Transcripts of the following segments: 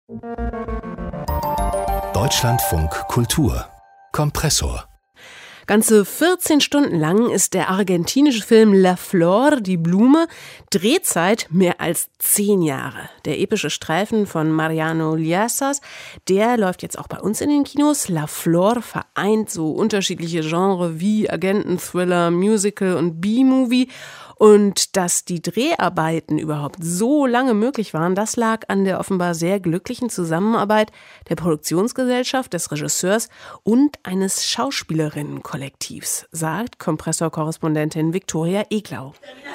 Deutschlandfunk Kultur Kompressor. Ganze 14 Stunden lang ist der argentinische Film La Flor, die Blume, Drehzeit mehr als 10 Jahre. Der epische Streifen von Mariano Lliassas, der läuft jetzt auch bei uns in den Kinos. La Flor vereint so unterschiedliche Genres wie Agenten-Thriller, Musical und B-Movie. Und dass die Dreharbeiten überhaupt so lange möglich waren, das lag an der offenbar sehr glücklichen Zusammenarbeit der Produktionsgesellschaft, des Regisseurs und eines Schauspielerinnenkollektivs, sagt Kompressor-Korrespondentin Viktoria Eglau.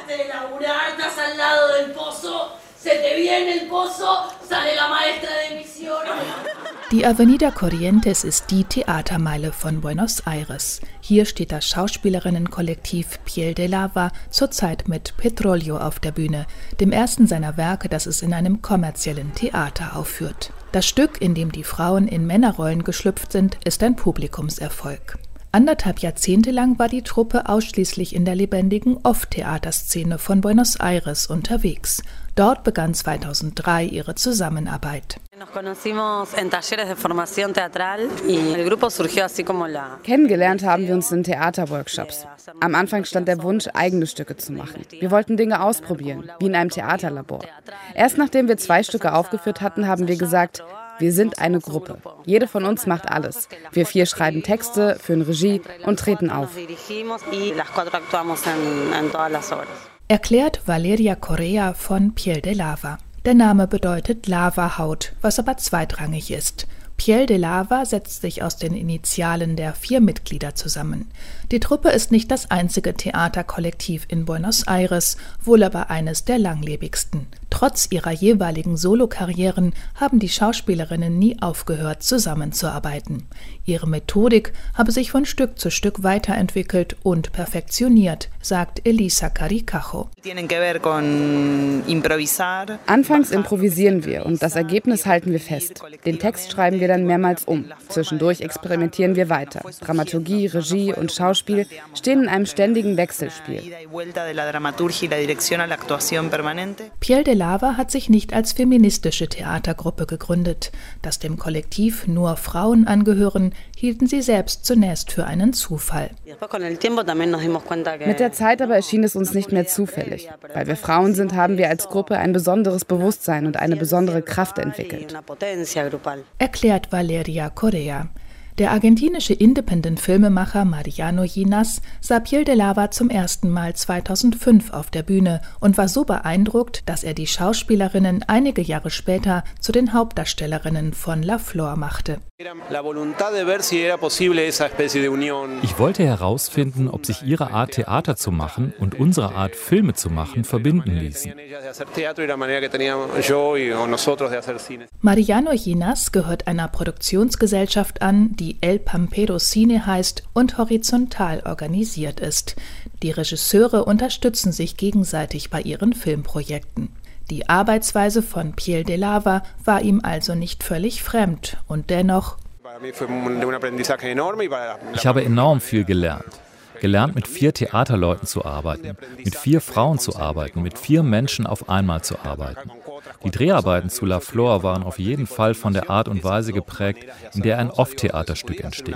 Die Avenida Corrientes ist die Theatermeile von Buenos Aires. Hier steht das Schauspielerinnenkollektiv Piel de Lava zurzeit mit Petróleo auf der Bühne, dem ersten seiner Werke, das es in einem kommerziellen Theater aufführt. Das Stück, in dem die Frauen in Männerrollen geschlüpft sind, ist ein Publikumserfolg. 1,5 Jahrzehnte lang war die Truppe ausschließlich in der lebendigen Off-Theaterszene von Buenos Aires unterwegs. Dort begann 2003 ihre Zusammenarbeit. Kennengelernt haben wir uns in Theaterworkshops. Am Anfang stand der Wunsch, eigene Stücke zu machen. Wir wollten Dinge ausprobieren, wie in einem Theaterlabor. Erst nachdem wir 2 Stücke aufgeführt hatten, haben wir gesagt, wir sind eine Gruppe. Jede von uns macht alles. Wir 4 schreiben Texte, führen Regie und treten auf. Erklärt Valeria Correa von Piel de Lava. Der Name bedeutet Lavahaut, was aber zweitrangig ist. Piel de Lava setzt sich aus den Initialen der 4 Mitglieder zusammen. Die Truppe ist nicht das einzige Theaterkollektiv in Buenos Aires, wohl aber eines der langlebigsten. Trotz ihrer jeweiligen Solokarrieren haben die Schauspielerinnen nie aufgehört, zusammenzuarbeiten. Ihre Methodik habe sich von Stück zu Stück weiterentwickelt und perfektioniert, sagt Elisa Caricajo. Anfangs improvisieren wir und das Ergebnis halten wir fest. Den Text schreiben wir dann mehrmals um. Zwischendurch experimentieren wir weiter. Dramaturgie, Regie und Schauspiel stehen in einem ständigen Wechselspiel. Piel de Lava hat sich nicht als feministische Theatergruppe gegründet. Dass dem Kollektiv nur Frauen angehören, hielten sie selbst zunächst für einen Zufall. Mit der Zeit aber erschien es uns nicht mehr zufällig. Weil wir Frauen sind, haben wir als Gruppe ein besonderes Bewusstsein und eine besondere Kraft entwickelt. Erklärt Valeria Correa. Der argentinische Independent-Filmemacher Mariano Lliassas sah Piel de Lava zum ersten Mal 2005 auf der Bühne und war so beeindruckt, dass er die Schauspielerinnen einige Jahre später zu den Hauptdarstellerinnen von La Flor machte. Ich wollte herausfinden, ob sich ihre Art, Theater zu machen und unsere Art, Filme zu machen, verbinden ließen. Mariano Lliassas gehört einer Produktionsgesellschaft an, die El Pampero Cine heißt und horizontal organisiert ist. Die Regisseure unterstützen sich gegenseitig bei ihren Filmprojekten. Die Arbeitsweise von Piel de Lava war ihm also nicht völlig fremd und dennoch. Ich habe enorm viel gelernt. Gelernt, mit 4 Theaterleuten zu arbeiten, mit 4 Frauen zu arbeiten, mit 4 Menschen auf einmal zu arbeiten. Die Dreharbeiten zu La Flor waren auf jeden Fall von der Art und Weise geprägt, in der ein Off-Theaterstück entsteht.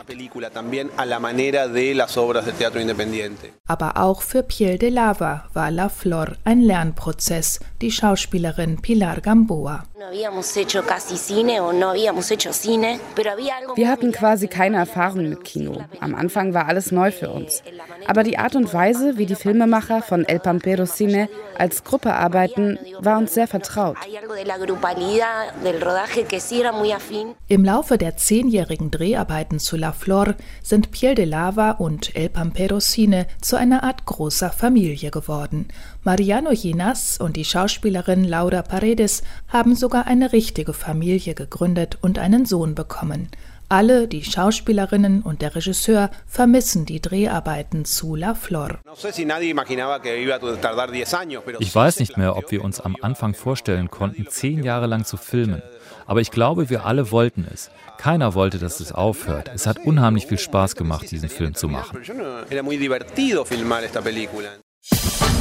Aber auch für Piel de Lava war La Flor ein Lernprozess, die Schauspielerin Pilar Gamboa. Wir hatten quasi keine Erfahrung mit Kino. Am Anfang war alles neu für uns. Aber die Art und Weise, wie die Filmemacher von El Pampero Cine als Gruppe arbeiten, war uns sehr vertraut. Im Laufe der 10-jährigen Dreharbeiten zu La Flor sind Piel de Lava und El Pampero Cine zu einer Art großer Familie geworden. Mariano Lliassas und die Schauspielerin Laura Paredes haben sogar eine richtige Familie gegründet und einen Sohn bekommen. Alle, die Schauspielerinnen und der Regisseur, vermissen die Dreharbeiten zu La Flor. Ich weiß nicht mehr, ob wir uns am Anfang vorstellen konnten, 10 Jahre lang zu filmen. Aber ich glaube, wir alle wollten es. Keiner wollte, dass es aufhört. Es hat unheimlich viel Spaß gemacht, diesen Film zu machen.